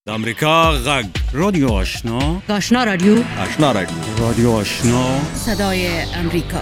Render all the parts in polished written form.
د امریکا غږ رادیو آشنا آشنا رادیو رادیو آشنا صدای امریکا.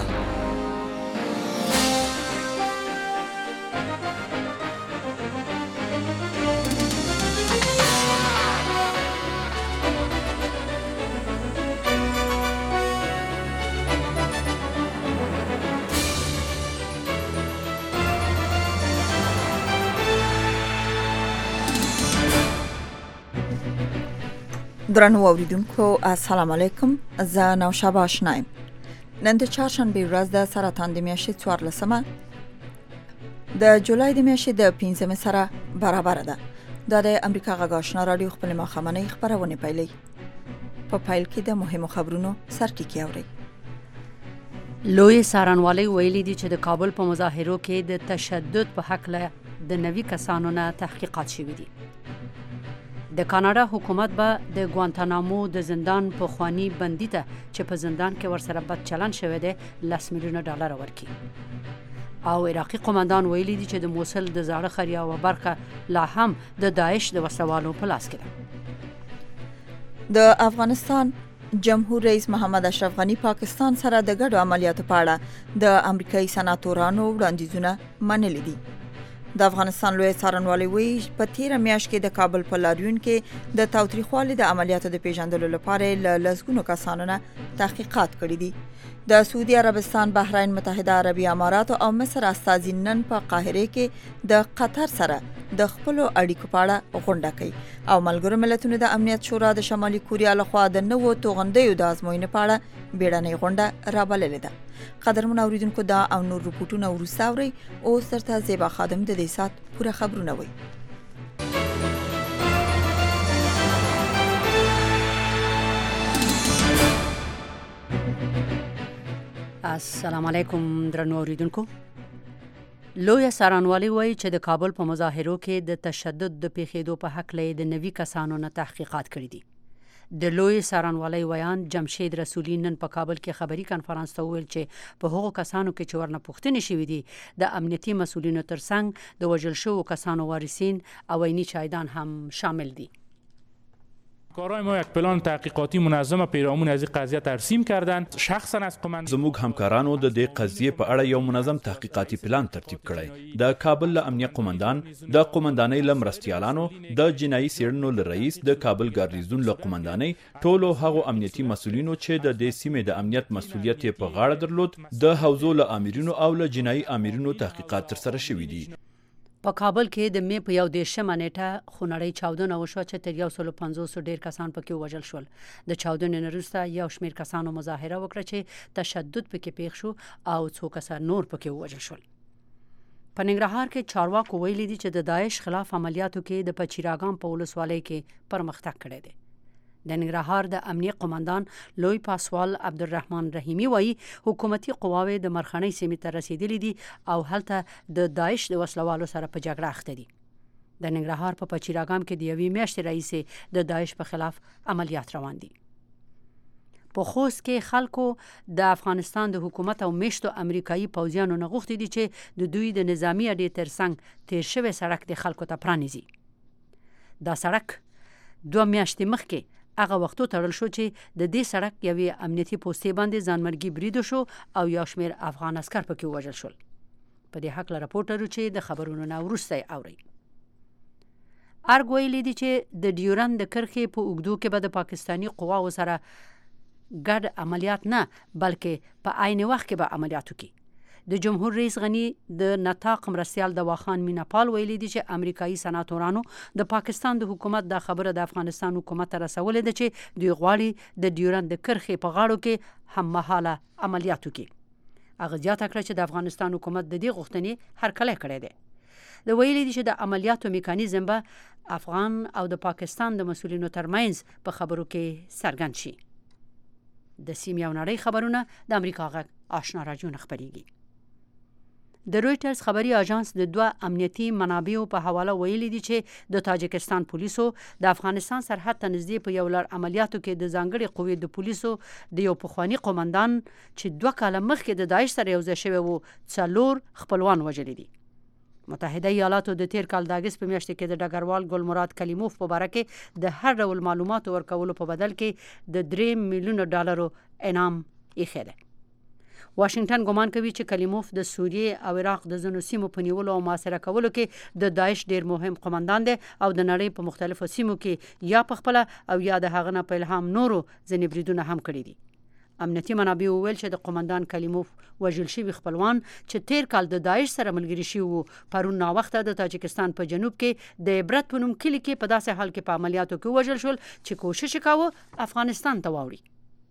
درنو اوریدونکو السلام علیکم. زه نوشابه آشنایم. نن د چهارشنبه ورځ د سرطان د میاشتې 14مه د جولای د میاشتې د 15مه سره برابر ده. دا د امریکا غږ آشنا رادیو خپل ماښامنۍ خبرونه پیلي. په پیل کې د مهمو خبرونو سرټکی اوري. لوی څارنوالۍ ویلي دي چې د کابل په مظاهرو کې د تشدد په حق له د نوي کسانو نه تحقیقات شوي دي. د کاناډا حکومت به د ګوانتانامو د زندان په خوانی بندي ته چې په زندان کې ورسره بد چلند شوی دی $10 میلیونه ورکړي. او عراقي قومندان ویلي دي چې د موصل د زاړه ښار یوه برخه لا هم د داعش د وسلوالو په لاس کې ده. د افغانستان جمهور رئیس محمد اشرف غنی پاکستان سره د ګډو عملیاتو په اړه د امریکایي سناتورانو وړاندیزونه منلي دي. د افغانستان لوی څارنوالۍ وایي په تیره میاشت کې د کابل په لاریون کې د تاوتریخوالي د عملیاتو د پیژندلو لپاره له لسګونو کسانو نه تحقیقات کړي دي. د سعودي عربستان، بحرین، متحده عربي امارات او مصر استازي نن په قاهره کې د قطر سره د خپلو اړیکو په اړه غونډه کوي او ملګرو ملتونو د امنیت شورا د شمالي کوریا لخوا د نوو توغندیو د ازموینې په اړه بیړنۍ غونډه رابللې ده. قدرمن اوریدونکو دا او نور رپورټونه وروسته اورئ. اوس درته زیبا خادم د دې سات پوره خبرونه وایي. السلام علیکم درنو اوریدونکو. لوی څارنوالۍ وایي چې د کابل په مظاهرو کې د تشدد د پیښېدو په حق له د نوي کسانو نه تحقیقات کړي دي. د لوی څارنوالۍ ویان جمشید رسولي نن په کابل کې خبري کنفرانس ته وویل چې په هغو کسانو کې چې ورنه پوښتنې شوي دي د امنیتي مسؤلینو ترڅنګ د وژل شوو کسانو وارثین او عیني شاهدان هم شامل دي. کارهای ما یک پلان تحقیقاتی منظم پیرامون از این قضیه ترسیم کردند. شخصا از قومند زموږ همکارانو د دې قضیې په اړه یو منظم تحقیقاتي پلان ترتیب کړی. د کابل له امنیه قومندان، د قومندانۍ له مرستیالانو، د جنایي څېړنو له رئیس، د کابل ګاردیزون له قومندانۍ، ټولو هغو امنیتي مسؤلینو چې د دې سیمې د امنیت مسؤلیت یې په غاړه درلود، د حوزو له آمرینو او له جنایي آمرینو تحقیقات ترسره شوي دي. په کابل کې د مې په 11مه نیټه خونړۍ چاودنه وشوه چې تر 150 ډیر کسان پکې وژل شول. د چاودنې نه وروسته یو شمېر کسانو مظاهره وکړه چې تشدد پکې پیښ شو او څو کسان نور پکې وژل شول. په ننګرهار کې چارواکو ویلي دي چې د داعش خلاف عملیاتو کې د پچیراګام په ولسوالۍ کې پرمختګ کړی دی. د ننګرهار د امنیه قومندان لوی پاسوال عبدالرحمن رحیمی وایي حکومتي قواوې د مرخنۍ سیمې ته رسیدلي دي او هلته د داعش د وسلوالو سره په جګړه اخته دي. د ننګرهار په پچیراګام کې د یوې میاشتې راهیسې د داعش په خلاف عملیات روان دي. په خوست کې خلکو د افغانستان د حکومت او میشتو امریکایي پوځیانو نه غوښتي دي چې د دوی د نظامي اډې ترڅنګ تیر شوی سړک د خلکو ته پرانیزي. دا سړک 2 میاشتې مخکې هغه وختو تړل شو چې د دې سړک یوې امنیتي پوستې باندې ځانمرګي برید شو او یو شمېر افغان عسکر پکې ووژل شول. په دې هکله راپورټ لرو چې د خبرونو نه وروسته یې اورئ. ارګ ویلي دي چې د ډیورند د کرښې په اوږدو کې به د پاکستاني قواو سره ګډ عملیات نه بلکې په عین وخت کې به عملیات وکړي. د جمهور رئیس غنی د نطاق مرستیال دواخان میناپال ویلي دي چې امریکایي سناتورانو د پاکستان د حکومت دا خبره د افغانستان حکومت ته رسولې ده چې دوی غواړي د ډیورند د کرښې په غاړو کې هم مهاله عملیات وکړي. هغه زیاته کړه چې د افغانستان حکومت د دې غوښتنې هرکلی کړی دی. د ویلي دي چې د عملیاتو میکانیزم به افغان او د پاکستان د مسؤلینو ترمنځ په خبرو کې څرګند شي. د سیمې او نړۍ خبرونه د امریکا غږ آشنا رادیو نه خپریږي. د رویټرز خبري اژانس د 2 امنیتي منابعو په حواله ویلي دي چې د تاجکستان پولیسو د افغانستان سرحد ته نږدې په یو لړ عملیاتو کې د ځانګړي قوې د پولیسو د یو پخواني قومندان چې 2 کاله مخکې د داعش سره یو ځای شوی و 4 خپلوان وژلي دي. متحده ایالاتو د تیر کال د اگست په میاشت کې د ډګروال ګل مراد کلیموف په باره کې د هر ډول معلوماتو ورکولو په بدل کې د 3 میلیون ډالرو انعام ایښی دی. واشنگټن ګمان کوي چې کلیموف د سوریې او عراق د ځینو سیمو په نیولو او محاصره کولو کې د داعش ډیر مهم قومندان دی او د نړۍ په مختلفو سیمو کې یا په خپل او یا د هغه نه په الهام نورو ځینې بریدونه هم کړي دي. امنیتي منابع ویل چې د قومندان کلیموف وژل شوي خپلوان چې تیر کال د داعش سره ملګري شوي وو پرون ناوخته د تاجکستان په جنوب کې د عبرت په نوم کلي کې په داسې حال کې په عملیاتو کې وژل شول چې کوشش کاوه افغانستان ته واوړي.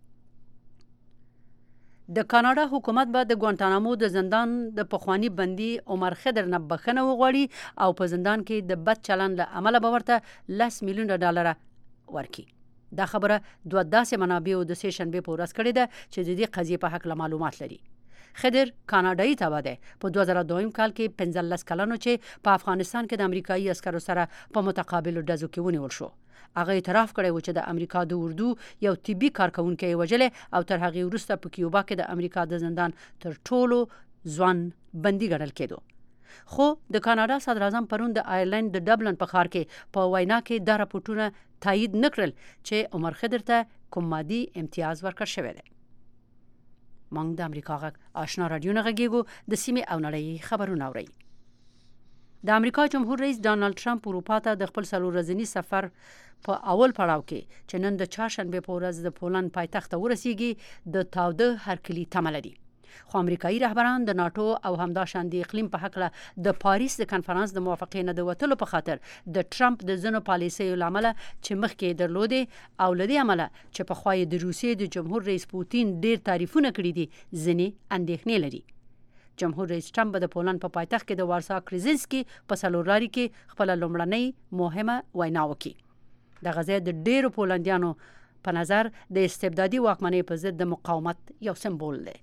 د کاناډا حکومت به د ګوانټانامو د زندان د پخوانی بندي عمر خضر نه بخښنه وغواړي او په زندان کې د بد چلند له امله به ورته 10 میلیون ډالر ورکړي. دا خبره دوه داسې منابعو د سه شنبه په ورځ کړې ده چې د دې قضیې په حق معلومات لري. خضر کاناډایي تابع دی. په 2002 کال کې 15 کلنو چې په افغانستان کې د امریکایي عسکرو سره په متقابل ډزو کې ونیول شو. هغه اعتراف کړی و چې د امریکا د اردو یو طبي کارکونکي وژل او تر هغه وروسته په کیوبا کې د امریکا د زندان تر ټولو ځوان بندي ګڼل کېدو. خو د کاناډا صدر اعظم پرون د آیرلند د ډبلن په ښار کې په وینا کې دا راپورټونه تایید نکړل چې عمر خضر ته کوم مادي امتیاز ورکړ شوی دی. موږ د امریکا غږ آشنا رادیو نه غږیږو د سیمې او نړۍ خبرونه اورئ. د امریکا جمهور رئیس ډانلډ ټرمپ اروپا ته د خپل 3 ورځني سفر په اول پړاو کې چې نن د چهارشنبه په ورځ د پولند پایتخت ورسیږي د تاوده هرکلی تمه لري. خو امریکایي رهبران د ناتو او همداشان د اقلیم په حق له د پاریس د کنفرانس د موافقې نه د وټلو په خاطر د ټرمپ د ځنو پالیسیو لامل چې مخکې درلودې او لدی عمله چې په خوای د روسیې د جمهور رئیس پوتین ډیر تعریفونه کړي دي ځنې اندېښنې لري. جمهور رئیس ټرمپ د پولند په پایتخت کې د وارسا کرزینسکي په سلورلاري کې خپل لومړنۍ مهمه وینا وکړه. د غزې د ډیرو پولندیانو په نظر د استبدادي واکمنۍ په ضد د مقاومت یو سمبول دی.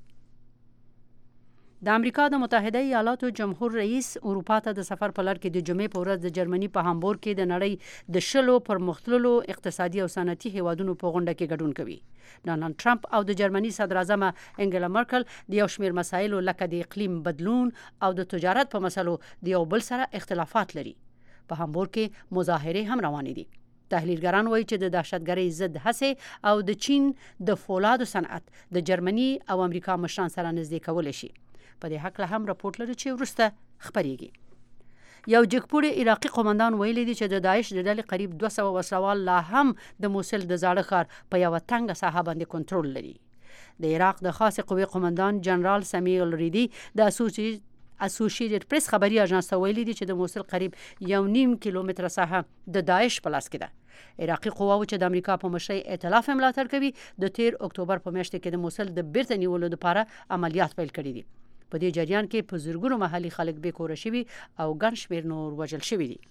د امریکا د متحده ایالاتو جمهور رئیس اروپا ته د سفر په لړ کې د جمعې په ورځ د جرمني په هامبورګ کې د نړۍ د شلو پرمختللو اقتصادي او صنعتي هیوادونو په غونډه کې ګډون کوي. ډانلډ ټرمپ او د جرمني صدر اعظم انګلا مرکل د یو شمېر مسایلو لکه د اقلیم بدلون او د تجارت په مسلو د یو بل سره اختلافات لري. په هامبورګ کې مظاهرې هم روانې دي. تحلیلګران وایي چې د دهشتګرۍ ضد هڅې او د چین د فولادو صنعت د جرمني او امریکا مشران سره نږدې کول شي. په دې حق له هم راپورټ لري چې ورسته خبريږي. یو جګپوړی عراقي قومندان ویلي دی چې د داعش د ډلې قریب 200 وسلوال لا هم د موصل د زاړه ښار په یو تنګه ساحه باندې کنټرول لري. د عراق د خاص قوې قومندان جنرال سمیل ریدی د اسوسییټډ پریس خبري اژانس ویلي دی چې د موصل قریب 1.5 کیلومتره ساحه د داعش په لاس کې ده. عراقي قواو چې د امریکا په مشرۍ ائتلاف ملاتړ کوي د 13 اکتوبر په میاشت کې د موصل د بیرته نیولو لپاره عملیات پیل کړي دي. په دې جریان کې په زورګونو محلي خلک بې کوره شوي او ګڼ شمېر نور وژل شوي دي.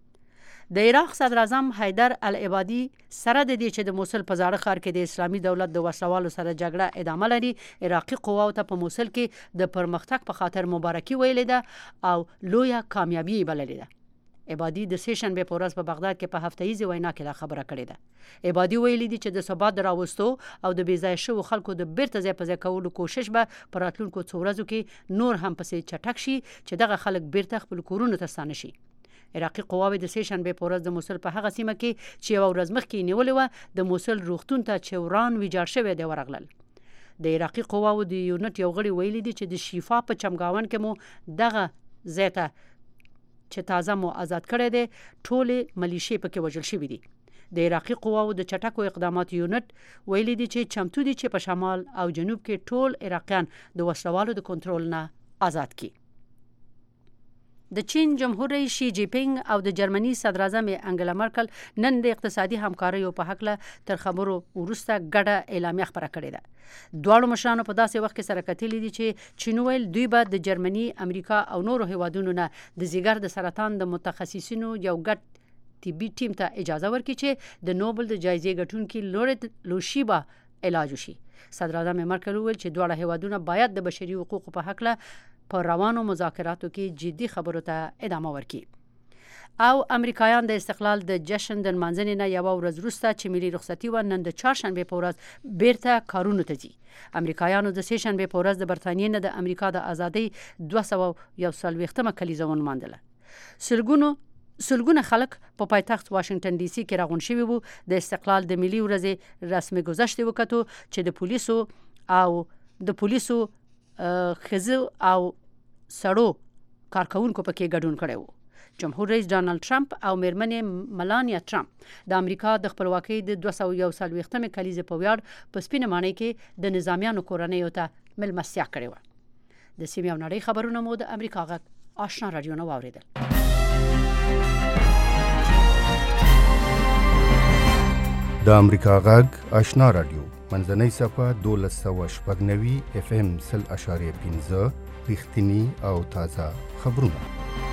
د عراق صدر اعظم حیدر العبادي سره د دې چې د موصل په زاړه ښار کې د اسلامي دولت د وسلوالو سره جګړه ادامه لري عراقي قواو ته په موصل کې د پرمختګ په خاطر مبارکي ویلې ده او لویه کامیابي بللې ده. عبادي د سه شنبه په ورځ په بغداد کې په هفتهیزه وینا کې دا خبره کړې ده. عبادي ویلي دي چې د ثبات راوستو او د بیځای شو خلکو د بیرته ځای په ځای کولو کوشش به پر راتلونکو څو ورځو کې نور هم پسې چټک شي چې دغه خلک بیرته خپل کورونو ته ستانه شي. عراقي قواوې د سه شنبه په ورځ د موصل په هغه سیمه کې چې یو ورځ مخکې نیولې و د موصل روغتون ته چوران ویجاړ شوی دی ورغلل. د عراقي قواو د یونټ یو غړي ویلي دي چې د شفا په چمګاون کې مو دغه زیاته چې تازه مو آزاد کړی دی ټولې ملیشې پکې وژل شوي دي. د عراقي قواو د چټکو اقداماتو یونټ ویلي دي چې چمتو دي چې په شمال او جنوب کې ټول عراقیان د وسلوالو د کنټرول نه آزاد کړي. د چین جمهور رئیس شي جی پینګ او د جرمني صدر اعظم انګلا مرکل نن د اقتصادي همکاریو په حق له تر خبرو وروسته ګډه اعلامیه خبره کړې ده. دواړو مشرانو په داسې وخت کې سره کتلې دي چې چین ویل دوی به د جرمني امریکا او نورو هیوادونو نه د ځیګر د سرطان د متخصصینو یو ګډ طبي ټیم ته اجازه ورکړي چې د نوبل د جایزې ګټونکي لوشیبا علاج وشي. صدر اعظم مرکل ویل چې دواړه هیوادونه باید د بشري حقوقو په حق له په روانو مذاکراتو کې جدي خبرو ته ادامه ورکړي. او امریکایان د استقلال د جشن د نمانځنې نه یوه ورځ وروسته چې ملي رخصتي وه نن د چهارشنبې په ورځ بیرته کارونو ته ځي. امریکایانو د سې شنبې په ورځ د برطانیې نه د امریکا د ازادۍ 241مه کلیزه ونمانځله. سلګونه خلک په پایتخت واشنگټن ډي سي کې راغون شوي وو. د استقلال د ملي ورځې رسمي ګذشت وکړو چې د پولیسو ښځو او سړو کارکونکو پکې ګډون کړی وو. جمهور رئیس ډانلډ ټرمپ او میرمنې ملانیا ټرمپ د امریکا د خپلواکۍ د 241مه کلیزې په ویاړ په سپینه ماڼۍ کې د نظامیانو کورنیو ته مېلمستیا کړې وه. د سیمې او نړۍ خبرونه مو د امریکا غږ آشنا رادیو نه واورېدل. د امریکا غږ آشنا رادیو منځنۍ صفحه 1290 FM 0.5 رښتینی او تازه خبرونه.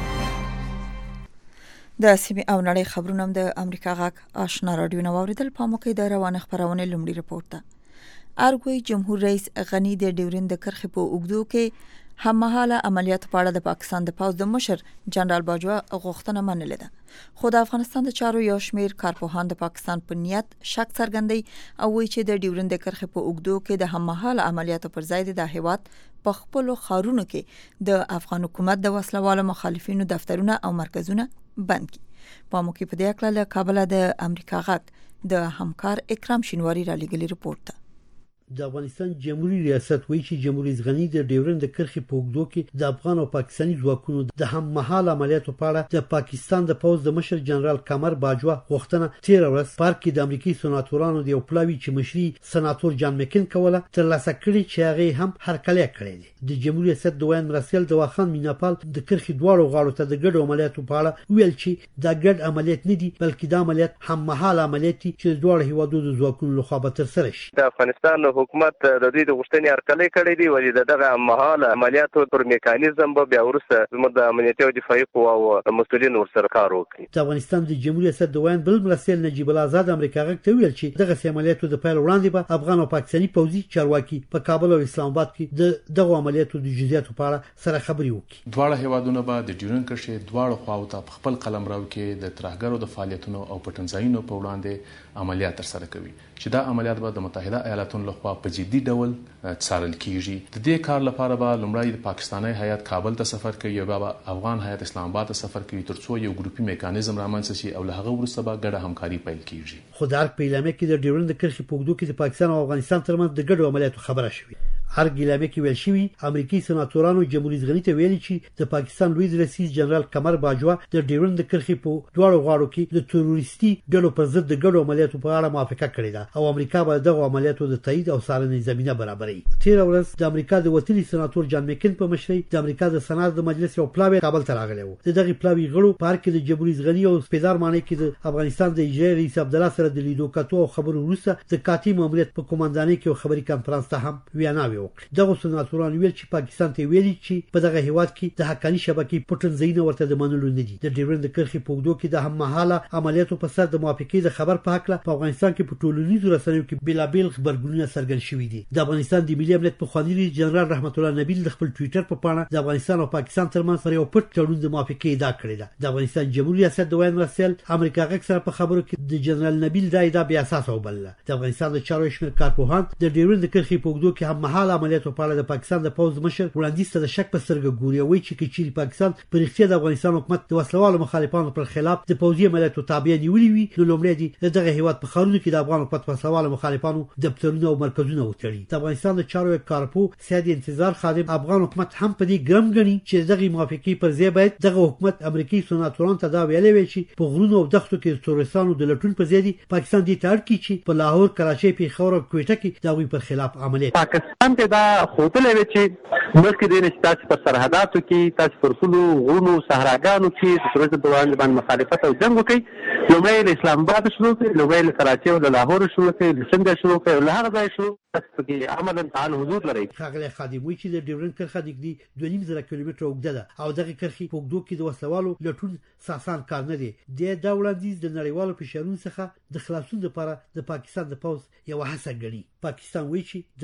د سیمې او نړۍ خبرونه هم د امریکا غږ آشنا رادیو نه واوریدل. په موقع د روانه خبرونه لومړی رپورت ده. ارګوي جمهور رئیس غنی د ډیورند د کرخې په اوګدو کې هممهاله عملیات په اړه د پاکستان د پوځ د مشر جنرال باجوا غوښتنه منلې ده. خو د افغانستان د چارو یو شمیر کارپوهان د پاکستان په نیت شک څرګندوي او وایي چې د ډیورند د کرخې په اوګدو کې د هممهاله عملیاتو پر ځای د هیواد په خپل خارونو کې د افغان حکومت د وسلوالو مخالفینو دفترونه او مرکزونه بند کړي. په موقع په دې اړه له کابل د امریکا غږ د همکار اکرام شینواری را لګلی رپورت ده. د افغانستان جمهوریت ریاست وایي چې جمهور رئیس غنی د ډیورند د کرخې په اوږدو کې د افغان او پاکستاني ځواکونو د هممهاله عملیاتو په اړه د پاکستان د پوځ د مشر جنرال قمر باجوا غوښتنه 13 ورځ پارک کې د امریکایي سناتورانو د یو پلاوی چې مشري سناتور جان مکین کوله ترلاسه کړي چې هغه هم هرکلی کړی دی. د جمهوریت ریاست د وین مرسل د واخان میناپال د کرخې دواړو غاړو ته د ګډو عملیاتو په اړه ویل چې دا ګډ عملیات نه دي بلکې دا عملیات هممهاله عملیات دي چې د دواړو هیوادونو د ځواکونو لخوا به ترسره شي. د افغانستان حکومت د دوی د غوښتنې هرکلی کړی دی ولې دغه مهاله عملیاتو پر میکانیزم به بیا وروسته زموږ د امنیتي او دفاعي قواو مسؤلین ورسره کار وکړي. د افغانستان د جمهوریت ریاست د وین بل مرسل نجیب الله آزاد امریکا غږ ته ویل چې دغه عملیاتو د پیل وړاندې به افغان او پاکستاني پوځي چارواکي په کابل او اسلام آباد کې دغه عملیاتو د جزئیاتو په اړه سره خبري وکړي. دواړه هیوادونه به د ډیورند کرښې دواړو خواو ته په خپل قلمرو کې د ترهګرو د فعالیتونو او پټنځایونو په وړاندې عملیات ترسره کوي چې دا عملیات به د متحده ایالاتونو لخوا په جدي ډول څارل کیږي. د دې کار لپاره به لومړی د پاکستاني هیات کابل ته سفر کوي او به افغان هیات اسلام آباد ته سفر کوي ترڅو یو ګروپي میکانیزم رامنځته شي او له هغه وروسته به ګډه همکاري پیل کیږي. خو د ارګ په اعلامیه کې د ډیورند کرښې په اوږدو کې د پاکستان او افغانستان ترمنځ د ګډو عملیاتو خبره شوې. ارګ اعلامیه کې ویل شوی امریکایي سناتورانو جمهوریت غنی ته ویلي چې د پاکستان لوی رئیس جنرال قمر باجوا د ډیورند کرښې په دواړو غاړو کې د تروریستي ډلو پر ضد د ګډو عملیاتو په اړه موافقه کړې ده او امریکا به دغه عملیاتو د تایید او څارنې زمينه برابرې. 13 ورځ د امریکا د وتلي سناتور جان مکین په مشرۍ د امریکا د سنات د مجلس یو پلاوی کابل ته راغلی و. دغه پلاوی غړو پارک کې د جمهوریت غنی او سپیدار معنی کې د افغانستان د اجرایي رئیس عبد الله سره د لیدو کتو او خبرو وروسته د کاتی ماموریت په کوماندانۍ کې خبري کانفرنس ته هم ویناوي وکړه. دغه سناتوران ویل چې پاکستان ته ویلي چې په دغه هیواد کې د حقاني شبکې پټنځایونه ورته د منلو نه دي. د ډیورند کرښې په اوږدو کې د هممهاله عملیاتو په سر د موافقې د خبر په حق په افغانستان کې په ټولنیزو رسنیو کې بلابل خبرګونونه څرګند شوي دي. د افغانستان د ملي امنیت په خواني رئیس جنرال رحمت الله نبیل د خپل ټوئیټر په پاڼه د افغانستان او پاکستان ترمنځ پر یو پټ تړون د موافقې ادعا کړې ده. د افغانستان جمهوریت ریاست د وین مرسل امریکا غږ سره په خبرو کې د جنرال نبیل دا ادعا بیا اساس وبلله. د افغانستان د چارو شمیر کارپوهان د ډیورند کرښې په اوږدو کې هممهاله عملیاتو په اړه د پاکستان د پوځ مشر وړاندیز ته د شک په سترګه ګوري او چې کچېری پاکستان په رښتیا د افغانستان حکومت د وسلوالو مخالفانو پر خلاف د پوځي عملیاتو تابع نیولې وي نو لومړی دی دغه هیواد په خارونو کې د افغان حکومت وسلوالو مخالفانو دفترونه او مرکزونه وتړي. د افغانستان د چارو کارپو سید انتظار خادم افغان حکومت هم په دې ګرم غني چې دغه موافقې پر ځای باید دغه حکومت امریکایي سناتورانو ته دا ویلي وي چې په غرونو او دښتو کې تورستانو د لټون په ځای پاکستان دې ته اړ کړي چې په لاهور کراچۍ پیښور او کوټه کې د پر خلاف عملیات پاکستان ته دا خوتلې وي چې ملک دې نشته په سرحداتو کې تاسو پر ټولو غرونو صحراګانو کې د تورست په وړاندې باندې مخالفت او جنگ وکړي. لومړی اسلام آباد شروع کړي، لومړی کراچۍ او لاهور شروع کړي، څنګه شروع کړي او هغه ځای شروع کې عملاً تعال حضور لري. خغلی خادم وی چې د ډیورند کرښه نږدې 2.5 کیلومتره اوږده ده او دغه کرښې په اوږدو کې د وسلوالو لټون ساسان کار نه دی. دا وړاندیز د نړیوالو فشارونو څخه د خلاصون لپاره د پاکستان د پوځ یو هڅه ګڼي. پاکستان وی چې د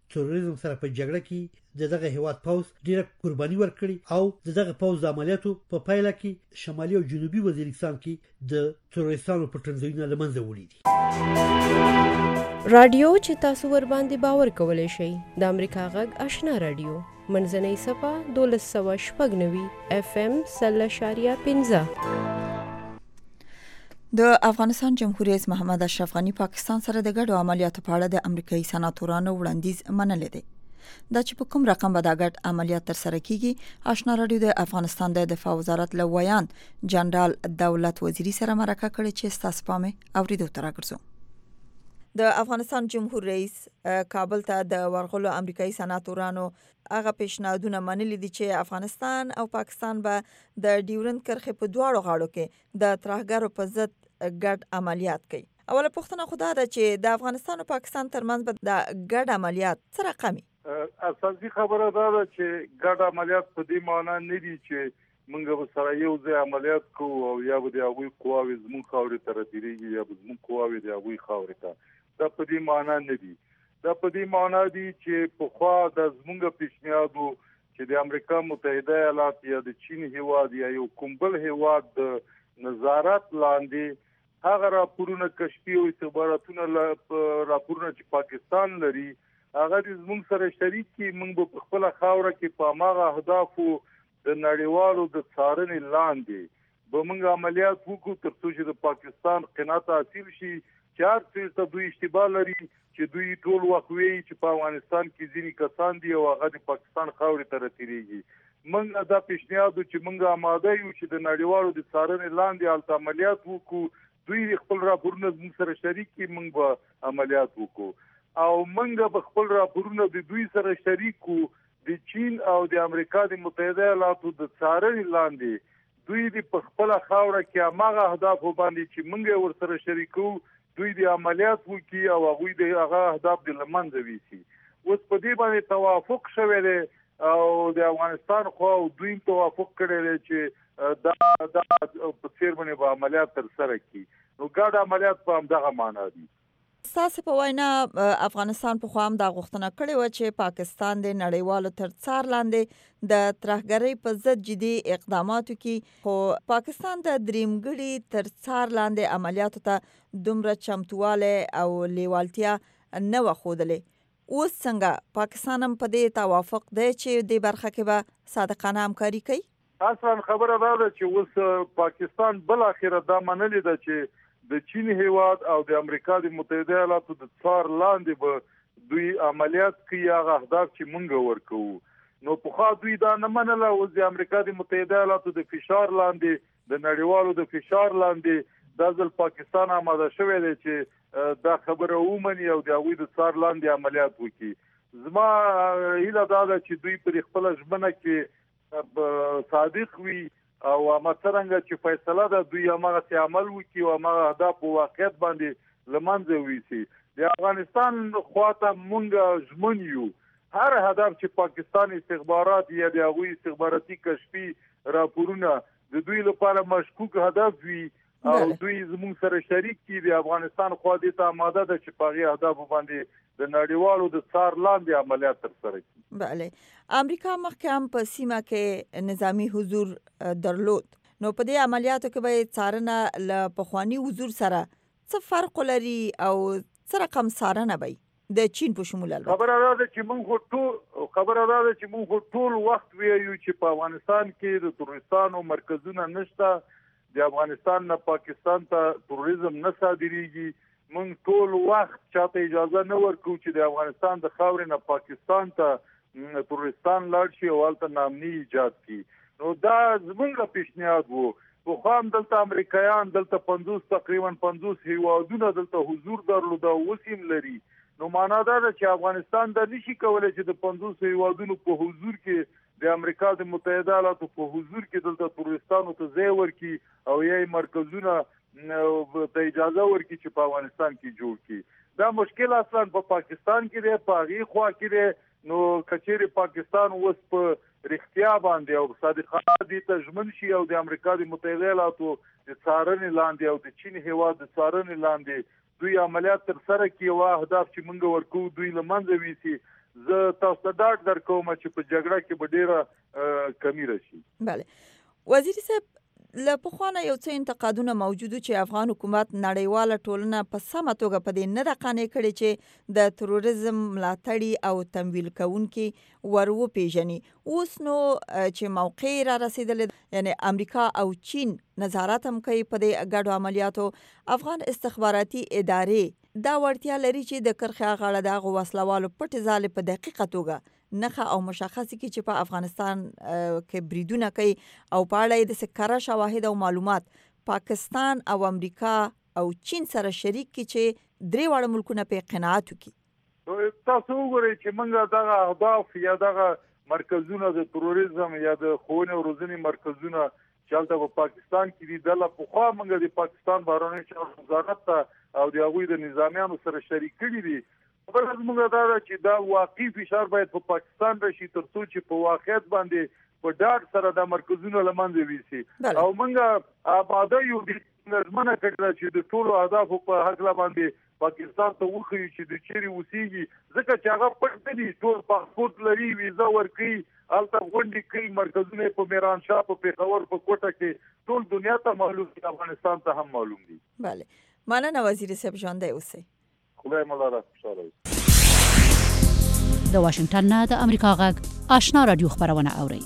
تروریزم سره په جګړه کې دغه هیواد پوز ډیره قرباني ورکړي او دغه پوز د عملیاتو په پایله کې شمالي او جنوبي وزیرستان کې د تروریستانو په تنظیمونو لمنځه وړي دي. رادیو چې تاسو ور باندې باور کولای شئ د امریکا غږ آشنا رادیو منځنۍ صفه 1290 FM 0.15. د افغانستان جمهور رئیس محمد اشرف غنی پاکستان سره د ګډو عملیاتو په اړه د امریکایي سناتورانو وړاندیز منلې دی. دا چې په کوم رقم به دا ګډ عملیات تر سره کیږي، آشنا رادیو د افغانستان د دفاع وزارت له ویان جنرال دولت وزیری سره مرکه کړې چې تاسو پامه اوریدو تر راګرځو. د افغانستان جمهور رئیس کابل ته د ورغلو امریکایي سناتورانو هغه پیشنهادونه منلي دي چې افغانستان او پاکستان به د ډیورند کرښې په دواړو غاړو کې د ترهګرو په ضد ګډ عملیات کوي. اوله پوښتنه خو دا ده چې د افغانستان او پاکستان ترمنځ به د ګډ عملیات څه رقمي؟ اساسي خبره دا ده چې ګډ عملیات په دې معنی نه دي چې موږ به سره یو ځای عملیات کوو او یا به د هغوی قواوې زموږ خاورې ته راتېرېږي یا به زموږ قواوې د هغوی خاورې ته. دا په دې معنی نه دي. دا په دې معنی دي چې پخوا د زموږ پیشنهاد چې د امریکا متحده ایالات یا د چین هیواد یا یو کوم بل هیواد د نظارت لاندې هغه راپورونه کشفي او استخباراتونه راپورونه چې پاکستان لري هغه زموږ سره شریک کی موږ په خپل خاوره کې په ماغه اهدافو د نړیوالو د څارنې لاندې به موږ عملیات وکړو تر څو چې د پاکستان قناعت حاصل شي. چار څه دوی اشتباه لري چې دوی ټول وخت وی چې په افغانستان کې ځینی کسان دي او هغه د پاکستان خاورې ته راتېږي. موږ دا پیشنهاد چې موږ آماده یو چې د نړیوالو د څارنې لاندې الته عملیات وکړو. دوی خپل راپورونه موږ سره شریک کی موږ به عملیات وکړو او موږ به خپل راپورونه د دوی سره شریک کو د چین او د امریکا د متحده ایالاتو د څارنې لاندې دوی د خپل خاوره کې هغه اهداف باندې چې موږ ور سره شریکو دوی د عملیات وکي او هغه د هغه اهداف د لمنځه ویسي. اوس په دې باندې توافق شوی دی او د افغانستان خو دوی توافق کړی دی چې دا په څیر باندې به عملیات تر سره کړي. نو ګډ عملیات په همدغه معنا دي. تاسو په وینا افغانستان په خوا هم دا غوښتنه کړې و چې پاکستان د نړیوالو تر څار لاندې د ترهګرۍ په ضد جدي اقداماتو کې، خو پاکستان د دریمګړي تر څار لاندې عملیاتو ته دومره چمتواله او لیوالتیا نه وښودلې. اوس څنګه پاکستان هم په دې توافق دی چې د برخه کې به صادقانه همکاري کوي؟ اصلا خبره دا ده چې اوس پاکستان بل اخره دا منلې ده چې د چین هیواد او د امریکا د متحده ایالاتو د څار لاندې به دوی عملیات کوي هغه اهداف چې مونږ ورکو. نو په خوا دوی دا نه منله. اوس د امریکا د متحده ایالاتو د فشار لاندې د نړیوالو د فشار لاندې دا ځل پاکستان آماده شوی دی چې دا خبره ومني او د هغوی د څار لاندې عملیات وکړي. زما هیله دا ده چې دوی پر خپل ژمنه کې صادق وي او مثلا چې فیصله ده دوی هغه څه عمل وکړي او هغه اهداف په واقعیت باندې لمنځه ویسي. د افغانستان خواته مونږ ژمن یو هر هدف چې پاکستان استخبارات یا د هغوی استخباراتي کشفي راپورونه د دوی لپاره مشکوک هدف وي او دوی زموږ سره شریک دي. د افغانستان خوا دې ته آماده ده چې په هغې اهدافو باندې د نړیوالو د څار لاندې عملیات ترسره کړي. بله، امریکا مخکې هم په سیمه کې نظامی حضور درلود. نو په دې عملیاتو کې به څارنه له پخواني حضور سره څه فرق لري او څه رقم څارنه به د چین په شمول البته؟ خبره دا ده چې موږ ټول وخت ویو چې په افغانستان کې د تروریستانو مرکزونه نشته. د افغانستان نه پاکستان ته تروریزم نه صادریږي. موږ ټول وخت چاته اجازه نه ورکو چې د افغانستان د خاورې نه پاکستان ته تروریستان لاړ شي او هلته ناامني ایجاد کړي. نو دا زموږ پیشنهاد وو. پخوا هم دلته امریکایان دلته تقریبا 50 هیوادونه دلته حضور درلوده او اوس هم لري. نو معنا دا ده چې افغانستان دا نشي کولی چې د 50 هیوادونو په حضور کې د امریکا د متحده ایالاتو په حضور کې دلته تروریستانو ته ځای ورکړي او یې مرکزونه ته اجازه ورکړي چې په افغانستان کې جوړ کړي. دا مشکل اصلا په پاکستان کې دی، په هغې خوا کې دی. نو کچېرې پاکستان اوس په رښتیا باندې او صادقانه دې ته ژمن شي او د امریکا د متحده ایالاتو د څارنې لاندې او د چین هیواد د څارنې لاندې دوی عملیات تر سره کړي او اهداف چې موږ ورکو دوی له منځه ویسي، زه تاسو ته ډاډ درکوم چې په جګړه کې به ډیره کمی راشي. بله وزیر صاحب له پخوانه یو څه انتقادونه موجود چې افغان حکومت نړیواله ټولنه په سمه توګه په دې نه ده قانع کړې چې د تروریزم ملاتړي او تمویل کوونکي ور وپېژني. اوس نو چې موقع را رسېدلې یعنی امریکا او چین نظارت هم کوي په دې ګډو عملیاتو، افغان استخباراتي ادارې دا وړتیا لري چې د کرخې غاړه د هغو وسلوالو پټې ځالې په دقیقه توګه نخه او مشخص کی چې په افغانستان کې بریدونه کوي او په اړه د سکره شواهد او معلومات پاکستان او امریکا او چین سره شریک کی چې درې واړه ملکونه په قناعت وکړي. تاسو وګورئ چې موږ دغه اهداف یا دغه مرکزونه د تروریزم یا د ښوونې او روزنې مرکزونه چې هلته په پاکستان کې دي دله پخوا موږ د پاکستان بهرنی چارو وزارت ته او د هغوی د نظامیانو سره شریک کړي دي. خبره زموږ دا ده چې دا واقعي فشار باید په پاکستان راشي تر څو چې په واقعیت باندې په ډاډ سره دا مرکزونه له منځه ویسي او موږ آباده یو د ژمنه کړله چې د ټولو اهدافو په هکله باندې پاکستان ته وښیو چې د چیرې اوسېږي، ځکه چې هغه پټ نه دي، ټول پاسپورټ لري، ویزه ورکوي، هلته غونډې کوي، مرکزونه په میرانشاه په پېښور په کوټه کې ټول دنیا ته معلوم دي، افغانستان ته هم معلوم دي. بله مننه وزیر صاحب، ژوندی اوسئ. خدای ملاره خوشاله وي. د واشنگټن نه د امریکا غږ آشنا رادیو خبرونه اوري.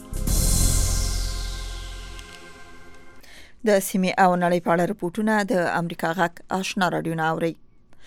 د سیمې او نړۍ په اړه رپورټونه د امریکا غږ آشنا رادیو نه اوري.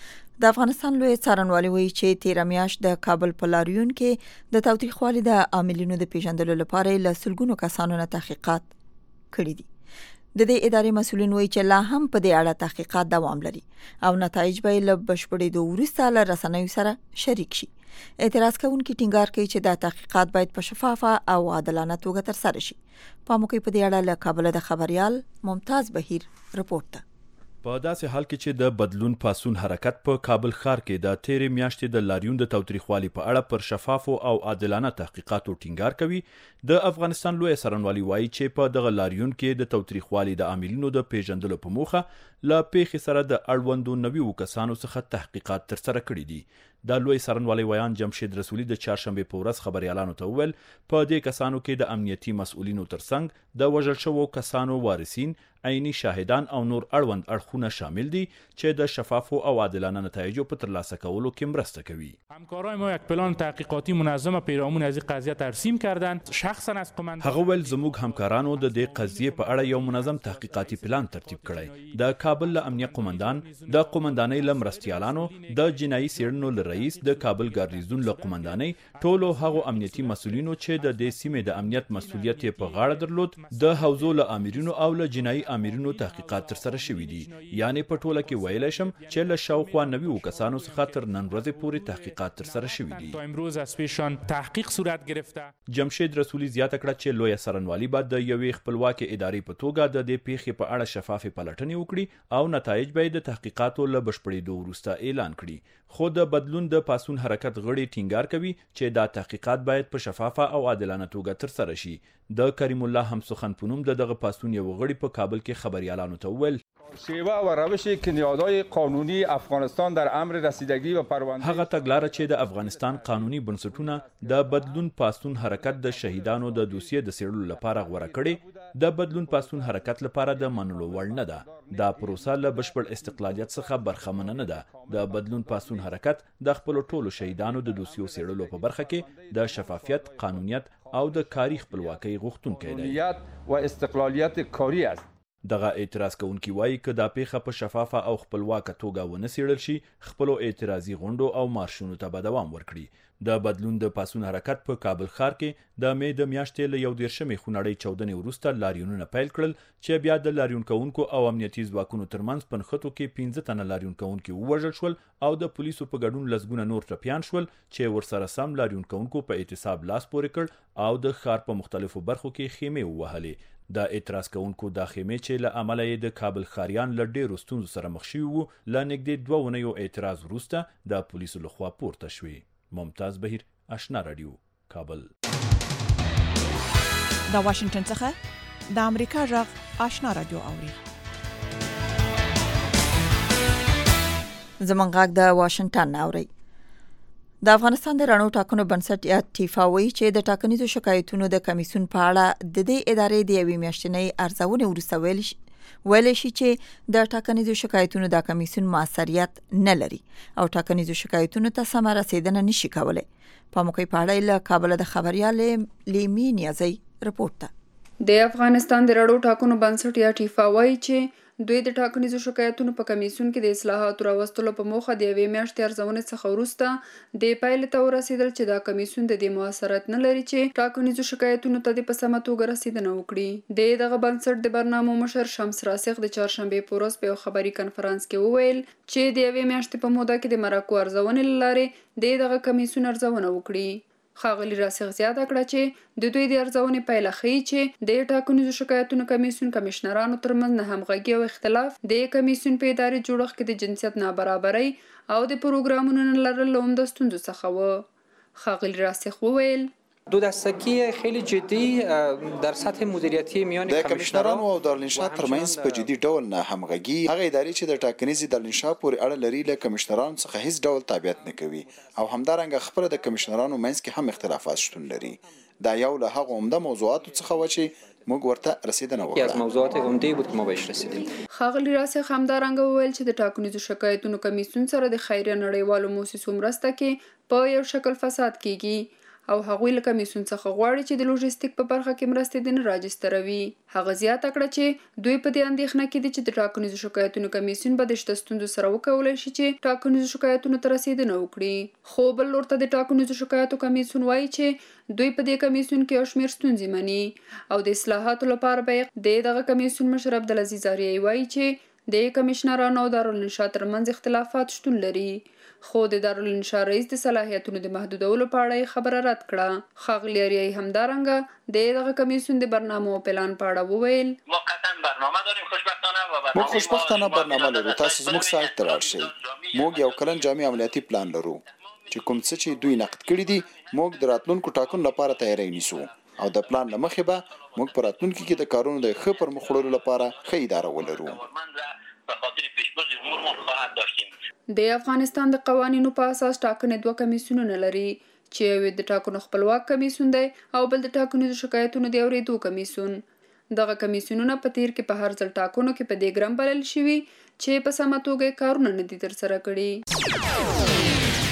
د افغانستان لوی څارنوالي وایي چې 13 میاشت د کابل په لاریون کې د تاوتریخوالي د عاملینو د پیژندلو لپاره له سلګونو کسانو نه تحقیقات کړي دي. د دې ادارې مسؤلین وایي چې لا هم په دې اړه تحقیقات دوام لري او نتایج به له بشپړېدو وروسته له رسنیو سره شریک شي. اعتراض کوونکي ټینګار کوي چې دا تحقیقات باید په شفافه او عادلانه توګه ترسره شي. پاموکي په دې اړه له کابل د خبريال ممتاز بهیر رپورټ ده. په داسې حال کې چې د بدلون پاسون حرکت په کابل ښار کې د 13 میاشتې د لاریون د تاوتریخوالي په اړه پر شفافو او عادلانه تحقیقاتو ټینګار کوي، د افغانستان لوی څارنوالي وایي چې په دغه لاریون کې د تاوتریخوالي د عاملینو د پیژندلو په موخه له پیښې سره د اړوندو 90 کسانو څخه تحقیقات ترسره کړي دي. د لوی څارنوالي ویان جمشید رسولي د چهارشنبه په ورځ خبريالانو ته وویل په دې کسانو کې د امنیتي مسؤلینو ترڅنګ د وژل شوو کسانو وارثین، عیني شاهدان او نور اړوند اړخونه شامل دي چې د شفافو او عادلانه نتایجو په ترلاسه کولو کې مرسته کوي. همکارای ما یک پلان تحقیقاتی منظم پیرامون از این قضیه ترسیم کردند. شخصا از قومندان هغه ول زموږ همکارانو د دې قضیې په اړه یو منظم تحقیقاتي پلان ترتیب کړی. د کابل له امنیه قومندان، د قومندانۍ له مرستیالانو، د جنایي څېړنو له رئیس، د کابل ګارنیزون له قومندانۍ، ټولو هغو امنیتي مسؤلینو چې د دې سیمې د امنیت مسؤلیت په غاړه درلود، د حوزو له امرینو او له جنایي امرینو تحقیقات ترسره شوي دي. یعنی په ټوله کې ویلی شم چې له شاوخوا 90 کسانو څخه تر نن ورځې پورې تحقیقات ترسره شوي دي. تا امروز از پیشان تحقیق صورت گرفته. جمشید رسولي زیاته کړه چې لوی څارنوالي به د یوې خپلواکې ادارې په توګه د دې پیښې په اړه شفافې پلټنې وکړي او نتایج به د تحقیقاتو له بشپړېدو وروسته اعلان کړي. خو د بدلون د پاسون حرکت غړي ټینګار کوي چې دا تحقیقات باید په شفافه او عادلانه توګه ترسره شي. د کریم الله همسخن پونم دغه پاسون یو غړي په کابل کې خبريالانو ته وویل شیوه و روش کنیادای قانونی افغانستان در امر رسیدگی و پرونده هغه تګلاره چې د افغانستان قانوني بنسټونه د بدلون پاسون حرکت د شهیدانو د دوسیې د څېړلو لپاره غوړه کړي، د بدلون پاسون حرکت لپاره د منلو وړ نه ده. دا پروسه له بشپړ استقلالیت څخه برخمنه نه ده. د بدلون پاسون حرکت د خپل ټولو شهیدانو د دوسیو څېړلو په برخه کې د شفافیت، قانونیت او د کاري خپلواکۍ غوښتونکی دی و استقلالیت کاری است. دغه اعتراض کوونکی وایي که دا پیښه په شفافه او خپلواکه توګه ونه څېړل شي، خپلو اعتراضي غونډو او مارشونو ته به دوام ورکړي. د بدلون د پاسون حرکت په کابل ښار کې د مې د میاشتې له 11 خونړۍ چاودنې وروسته لاریونونه پیل کړل چې بیا د لاریون کوونکو او امنیتي ځواکونو ترمنځ په نښتو کې 15 تنه لاریون کوونکي ووژل شول او د پولیسو په ګډون لسګونه نور ټپیان شول چې ورسره سم لاریون کوونکو په اعتصاب لاس پورې کړ او د ښار په مختلفو برخو کې خیمې ووهلې. د اعتراض کوونکو دا خیمې چې له امله یې د کابل ښاریان له ډېرو ستونزو سره مخ شوي وو، له نږدې 2 اونیو اعتراض وروسته د پولیسو لخوا پورته شوې. ممتاز بهیر، آشنا رادیو، کابل. د واشنگټن څخه د امریکا غږ آشنا رادیو اوري. زمونږ غږ د واشنگټن اوري. د افغانستان د رڼو ټاکنو بنسټ یا ټیفا وایي چې د ټاکنیزو شکایتونو د کمیسیون په اړه د دې ادارې د یوې میاشتنۍ ارزونې وروسته ویل شي چې د ټاکنیزو شکایتونو د کمیسیون موثریت نه لري او ټاکنیزو شکایتونو ته سمه رسیدنه نشي کولای. په موقع په اړه له کابل د خبريال لیمی نیازی رپورټ ده. د افغانستان د رڼو ټاکنو بنسټ یا ټیفا وایي چې دوی د ټاکنیزو شکایتونو په کمیسیون کې د اصلاحاتو راوستلو په موخه د یوې میاشتې ارزونې څخه وروسته د پایلې ته ورسېدل چې دا کمیسیون د دې موثریت نه لري چې ټاکنیزو شکایتونو ته د په سمه توګه رسیدنه وکړي. دغه بنسټ د برنامو مشر شمس راسخ د چهارشنبې په ورځ په یو خبري کنفرانس کې وویل چې د یوې میاشتې په موده کې د مرکو ارزونې له لارې دغه کمیسیون ارزونه وکړي. ښاغلي راسخ زیاته کړه چې د دوی د ارزونې پایله ښیي چې د ټاکنیزو شکایتونو کمیسیون کمشنرانو ترمنځ نه همغږي او اختلاف د کمیسیون په اداري جوړښت کې د جنسیت نابرابرۍ او د پروګرامونو نه لرلو عمده ستونزو څخه و. ښاغلي راسخ وویل دو دستگی خیلی جدی در سطح مدیریتی میان کمشنرانو او دارالانشا ترمنځ په جدي ډول نه همغږي هغه ادارې چې د ټاکنیزې دارالانشا پورې اړه لري له کمشنرانو څخه هیڅ ډول تابعیت نه کوي او همدارنګه خپل د کمشنرانو منځ کې هم اختلافات شتون لري. دا یو له هغه عمده موضوعاتو څخه و چې موږ ورته رسیدنه وکړه. از موضوعات عمده بود که ما بهش رسیدیم. ښاغلي راسخ همدارنګه وویل چې د ټاکنیزو شکایتونو کمیسیون سره د خیریه نړیوالو موسسو مرسته کې په یو شکل فساد کیږي او هغوی له کمیسیون څخه غواړي چې د لوژیستیک په برخه کې مرستې د نه راجستروي. هغه زیاته کړه چې دوی په دې اندېښنه کې دي چې د ټاکنیزو شکایتونو کمیسیون به د شته ستونزو سره وکولی شي چې ټاکنیزو شکایتونو ته رسیدنه وکړي. خو بل لور ته د ټاکنیزو شکایتو کمیسیون وایي چې دوی په دې کمیسیون کې یو شمېر ستونزې مني او د اصلاحاتو لپاره به دغه کمیسیون مشر عبدالعزیز آریایي وایي چې د کمشنرانو او دارالانشا ترمنځ اختلافات شتون لري. خو د دارالانشا رئیس د صلاحیتونو د محدودولو په اړه خبره رد کړه. ښاغلي آریایي همدارنګه دغه کمیسیون د برنامو او پلان په اړه وویل موږ خوشبختانه برنامه لرو. تاسو زموږ سایت ته راشئ. موږ یو کلن جامع عملیاتي پلان لرو چې کوم څه چې دوی نقد کړي دي موږ د راتلونکو ټاکنو لپاره تیاری نیسو او د پلان له مخې به موږ په راتلونکي کې د کارونو د ښه پرمخ وړلو لپاره ښه اداره ولرو. د افغانستان د قوانینو په اساس ټاکنې دوه کمیسیونونه لري چې یو د ټاکنو خپلواک کمیسیون دی او بل د ټاکنیزو شکایتونو د اورېدو کمیسیون. دغه کمیسیونونه په تیر کې په هر ځل ټاکنو کې په دې ګرم بلل شوي چې په سمه توګه کارونه نه دي ترسره کړي.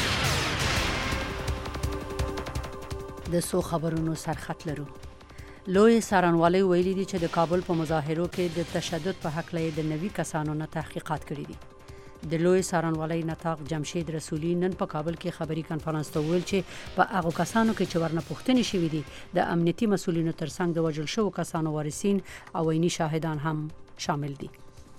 د سو خبرونو سرخط لرو. لوی څارنوالۍ ویلي دي چې د کابل په مظاهرو کې د تشدد په هکله د 90 کسانو نه تحقیقات کړي دي. د لوی څارنوالۍ نطاق جمشید رسولي نن په کابل کې خبري کنفرانس ته ویل چې په هغه کسانو کې چې ورنه پوښتنې شوې دي د امنیتي مسولینو ترڅنګ د وژل شوو کسانو وارثین او عیني شاهدان هم شامل دي.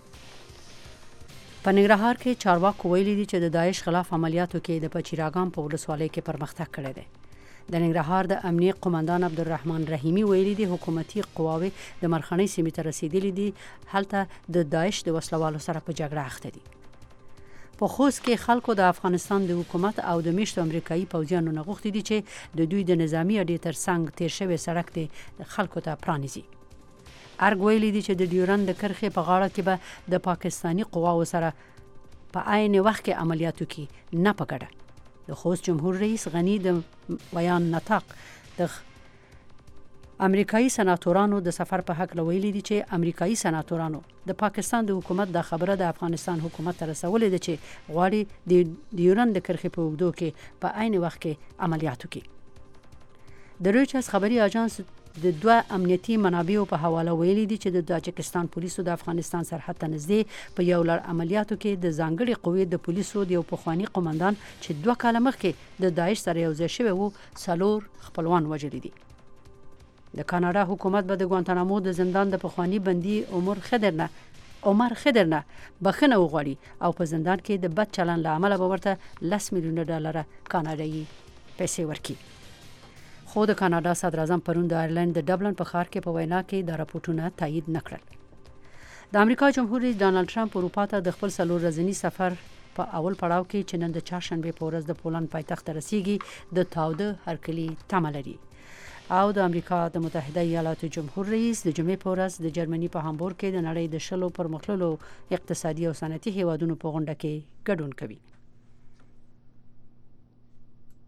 په ننګرهار کې چارواکو ویلي دي چې د داعش خلاف عملیاتو کې د پچیراګام په ولسوالۍ کې پرمختګ کړی دی. د ننګرهار د امنیه قومندان عبدالرحمن رحیمی ویلي دي حکومتي قواوې د مرخنۍ سیمې ته رسیدلي دي هلته د داعش د وسلوالو سره په جګړه اخته دي. په خوست کې خلکو د افغانستان د حکومت او د میشتو امریکایي پوځیانو نه غوښتي دي چې د دوی د نظامی اډې ترڅنګ تیر شوی سړک د خلکو ته پرانیزي. ارګ ویلي دي چې د ډیورند د کرښې په غاړه کې به د پاکستاني قواو سره په عین وخت کې عملیاتو کې نه پکړه. د خوست جمهور رئیس غنی د بیان نطاق د امریکایي سناتورانو د سفر په حق ویلي دي چې امریکایي سناتورانو د پاکستان د حکومت د خبره د افغانستان حکومت ته رسولې ده چې غواړي د ډیورند د کرښې په اوږدو کې په عین وخت کې عملیاتو کې. د رویټرز خبري اژانس د دوه امنیتي منابعو په حواله ویلي دي چې د تاجکستان پولیسو د افغانستان سرحد ته نږدې په یو لړ عملیاتو کې د ځانګړي قوې د پولیسو د یو پخوانی قومندان چې 2 کاله مخکې د داعش سره یو ځای شوی وو 4 خپلوان وژلي دي. د کاناډا حکومت به د ګوانتانامو د زندان د پخوانی بندي عمر خضر نه بخښنه وغواړي او په زندان کې د بد چلن له امله به ورته $10 میلیون کاناډایي پیسې ورکړي. خو د کاناډا صدر اعظم پرون د آیرلند د ډبلن په ښار کې په وینا کې د راپورټونه تایید نه کړل. د امریکا جمهور رئیس ډانلډ ټرمپ اروپا ته د خپل 4 ورځني سفر په اول پړاو کې چې نن د چهارشنبه په ورځ د پولند پایتخت ته رسیږي د تاوده هرکلي تمه لري. او د امریکا د متحده ایالاتو جمهور رئیس د جمعې په ورځ د جرمني په هامبورګ کې د نړۍ د 10 پرمختللو اقتصادي او صنعتي هیوادونو په غونډه کې ګډون کوي.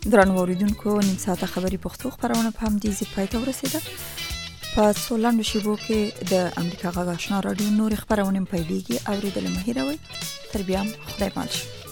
درنو اوریدونکو نیم ساعته خبري پښتو خبرونه په هم دي پای ته ورسیده په سولاندو شیبو کې د امریکا غږ آشنا رادیو نور خبرونه پیلېږي اوریدل مهیروي تر بیا خدای پالش